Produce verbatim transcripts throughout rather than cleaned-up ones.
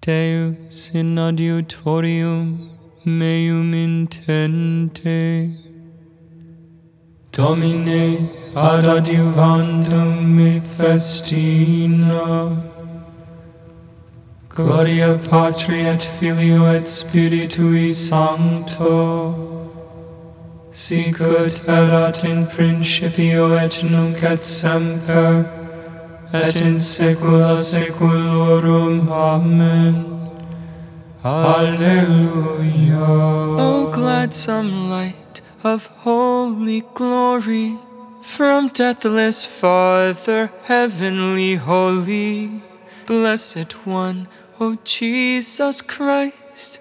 Deus in adiutorium meum intende. Domine ad adiuvandum me festina. Gloria Patri et Filio et Spiritui Sancto. Sicut erat in principio et nunc et semper, et in saecula saeculorum. Amen. Alleluia. O gladsome light of holy glory, from deathless Father, heavenly holy, blessed one, O Jesus Christ.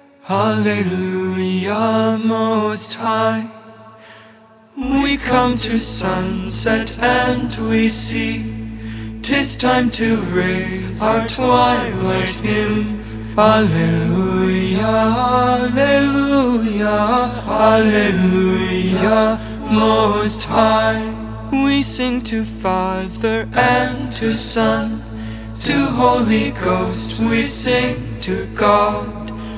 Alleluia, Most High. We come to sunset and we see 'tis time to raise our twilight hymn. Alleluia, Alleluia, Alleluia, Most High. We sing to Father and to Son, to Holy Ghost we sing to God.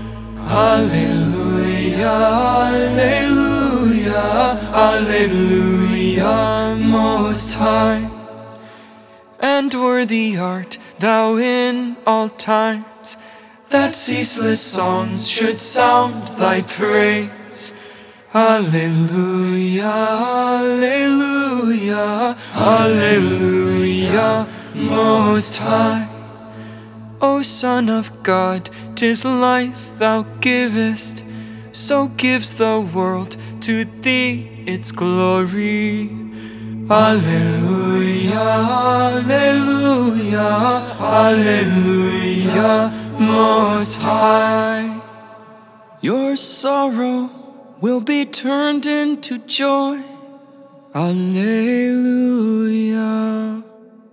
Alleluia, Alleluia, Alleluia, Most High. And worthy art thou in all times, that ceaseless songs should sound thy praise. Alleluia, Alleluia, Alleluia, Most High. O Son of God, 'tis life thou givest, so gives the world to thee its glory. Alleluia, Alleluia, Alleluia, Most High. Your sorrow will be turned into joy. Alleluia.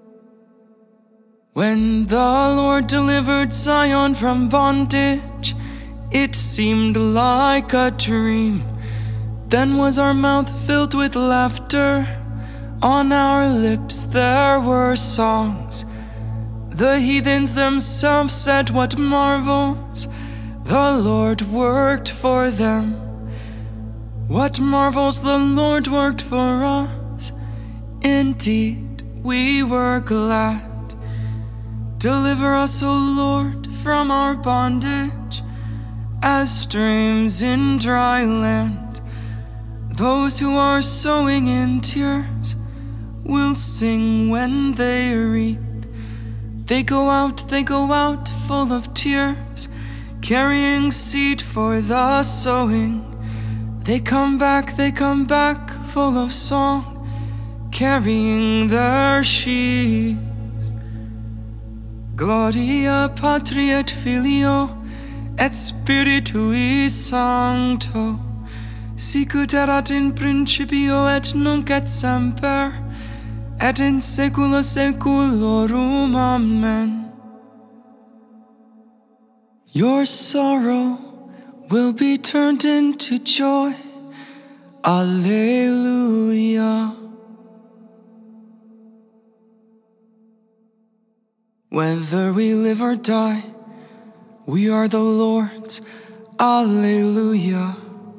When the Lord delivered Zion from bondage, it seemed like a dream. Then was our mouth filled with laughter, on our lips there were songs. The heathens themselves said, what marvels the Lord worked for them. What marvels the Lord worked for us. Indeed, we were glad. Deliver us, O Lord, from our bondage, as streams in dry land. Those who are sowing in tears will sing when they reap. They go out, they go out full of tears, carrying seed for the sowing. They come back, they come back full of song, carrying their sheaves. Gloria Patri et Filio et Spiritui Sancto, sicut erat in principio et nunc et semper, et in saecula saeculorum. Amen. Your sorrow will be turned into joy. Alleluia. Whether we live or die, we are the Lord's. Alleluia.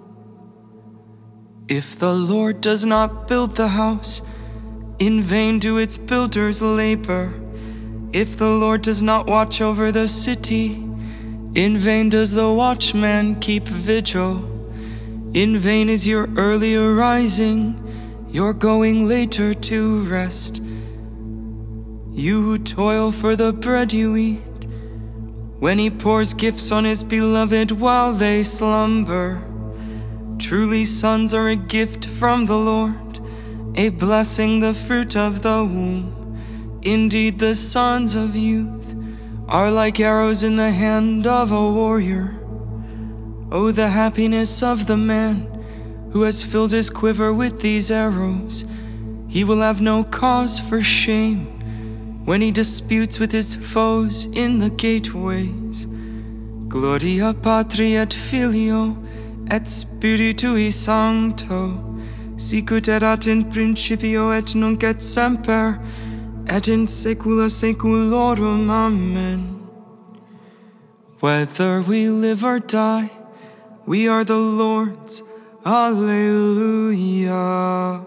If the Lord does not build the house, in vain do its builders labor. If the Lord does not watch over the city, in vain does the watchman keep vigil. In vain is your early arising, your going later to rest. You who toil for the bread you eat, when he pours gifts on his beloved while they slumber. Truly sons are a gift from the Lord, a blessing, the fruit of the womb. Indeed, the sons of youth are like arrows in the hand of a warrior. Oh, the happiness of the man who has filled his quiver with these arrows. He will have no cause for shame when he disputes with his foes in the gateways. Gloria Patri et Filio et Spiritui Sancto, sicut erat in principio et nunc et semper, et in saecula saeculorum. Amen. Whether we live or die, we are the Lord's. Alleluia.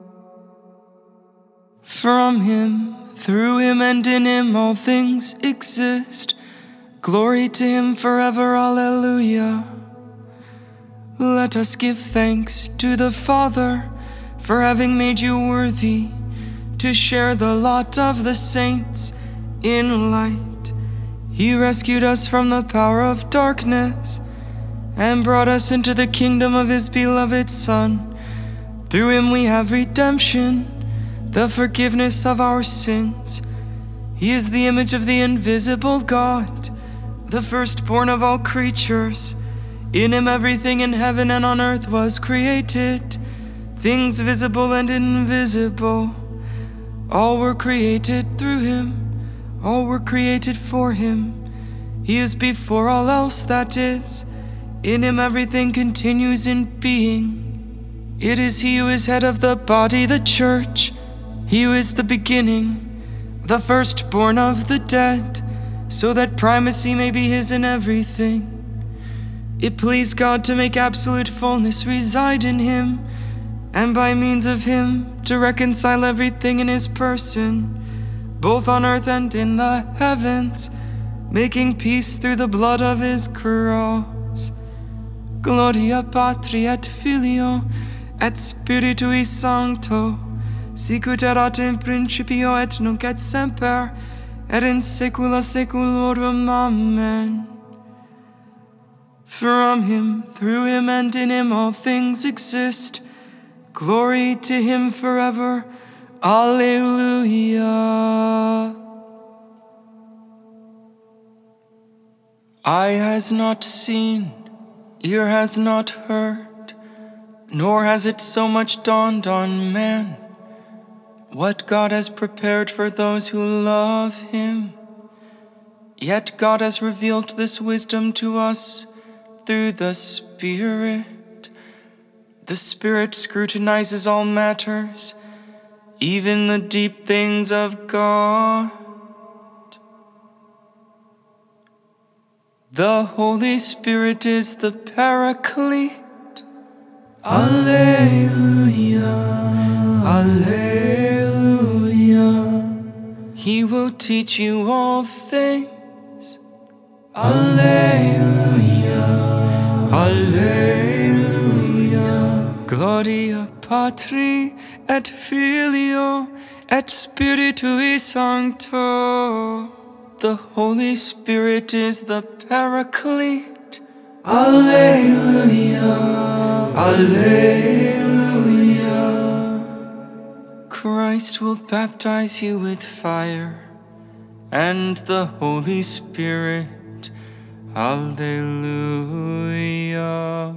From him, through him, and in him all things exist. Glory to him forever. Alleluia. Let us give thanks to the Father for having made you worthy to share the lot of the saints in light. He rescued us from the power of darkness and brought us into the kingdom of his beloved Son. Through him we have redemption, the forgiveness of our sins. He is the image of the invisible God, the firstborn of all creatures. In him everything in heaven and on earth was created, things visible and invisible. All were created through him, all were created for him. He is before all else that is. In him everything continues in being. It is he who is head of the body, the church. He who is the beginning, the firstborn of the dead, so that primacy may be his in everything. It pleased God to make absolute fullness reside in him, and by means of him to reconcile everything in his person, both on earth and in the heavens, making peace through the blood of his cross. Gloria Patri et Filio et Spiritui Sancto, sicut erat in principio et nunc et semper, et in saecula saeculorum. Amen. From him, through him, and in him all things exist. Glory to him forever. Alleluia. Eye has not seen, ear has not heard, nor has it so much dawned on man what God has prepared for those who love him. Yet God has revealed this wisdom to us through the Spirit. The Spirit scrutinizes all matters, even the deep things of God. The Holy Spirit is the Paraclete. Alleluia, Alleluia. He will teach you all things. Alleluia, Alleluia. Gloria Patri et Filio et Spiritui Sancto. The Holy Spirit is the Paraclete. Alleluia, Alleluia. Christ will baptize you with fire and the Holy Spirit. Alleluia.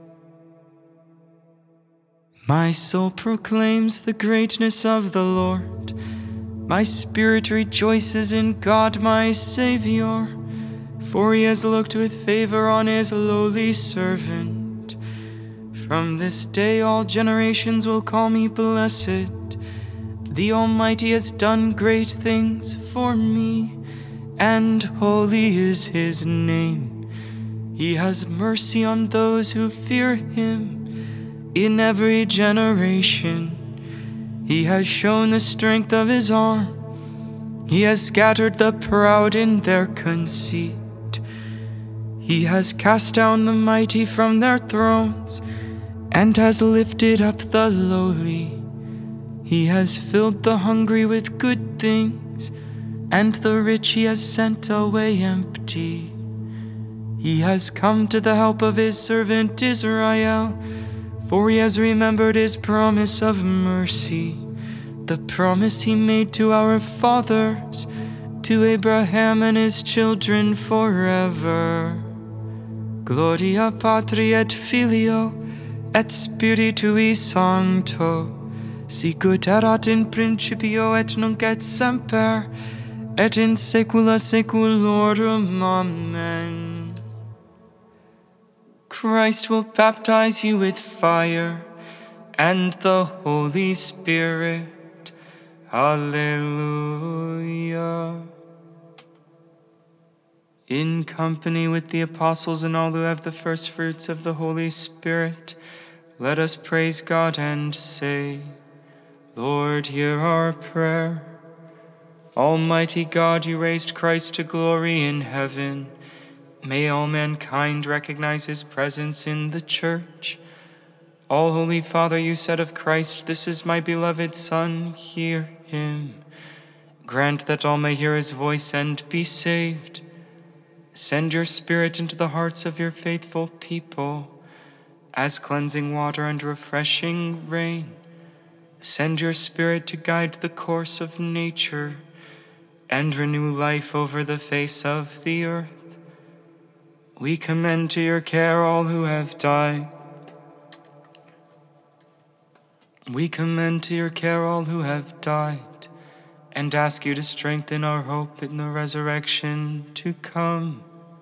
My soul proclaims the greatness of the Lord. My spirit rejoices in God my Savior, for he has looked with favor on his lowly servant. From this day all generations will call me blessed. The Almighty has done great things for me, and holy is his name. He has mercy on those who fear him in every generation. He has shown the strength of his arm. He has scattered the proud in their conceit. He has cast down the mighty from their thrones and has lifted up the lowly. He has filled the hungry with good things, and the rich he has sent away empty. He has come to the help of his servant Israel, for he has remembered his promise of mercy, the promise he made to our fathers, to Abraham and his children forever. Gloria Patri et Filio et Spiritui Sancto, sicut erat in principio et nunc et semper, et in saecula saeculorum. Amen. Christ will baptize you with fire and the Holy Spirit. Alleluia. in company with the apostles and all who have the first fruits of the Holy Spirit, let us praise God and say, Lord, hear our prayer. Almighty God, you raised Christ to glory in heaven. May all mankind recognize his presence in the church. All Holy Father, you said of Christ, this is my beloved Son, hear him. Grant that all may hear his voice and be saved. Send your Spirit into the hearts of your faithful people, as cleansing water and refreshing rain. Send your Spirit to guide the course of nature and renew life over the face of the earth. We commend to your care all who have died. We commend to your care all who have died, and ask you to strengthen our hope in the resurrection to come.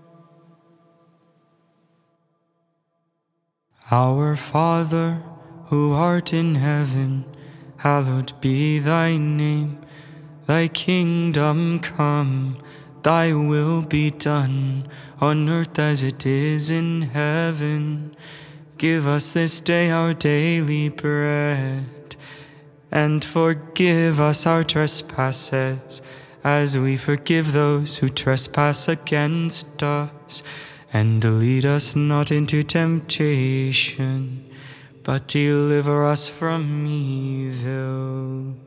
Our Father, who art in heaven, hallowed be thy name. Thy kingdom come, thy will be done, on earth as it is in heaven. Give us this day our daily bread, and forgive us our trespasses, as we forgive those who trespass against us. And lead us not into temptation, but deliver us from evil.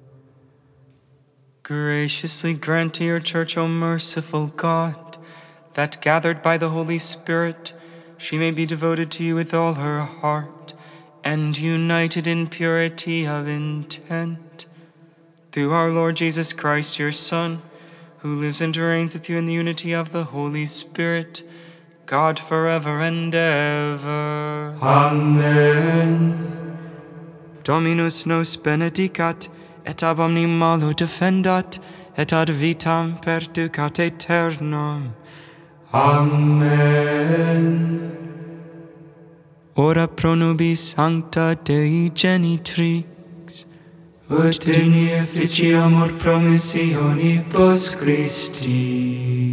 Graciously grant to your church, O merciful God, that gathered by the Holy Spirit, she may be devoted to you with all her heart, and united in purity of intent. Through our Lord Jesus Christ, your Son, who lives and reigns with you in the unity of the Holy Spirit, God forever and ever. Amen. Dominus nos benedicat, et ab omni malo defendat, et ad vitam perducat aeternam. Amen. Ora pro nobis sancta Dei genitrix, ut in efficiamur promissionibus Christi.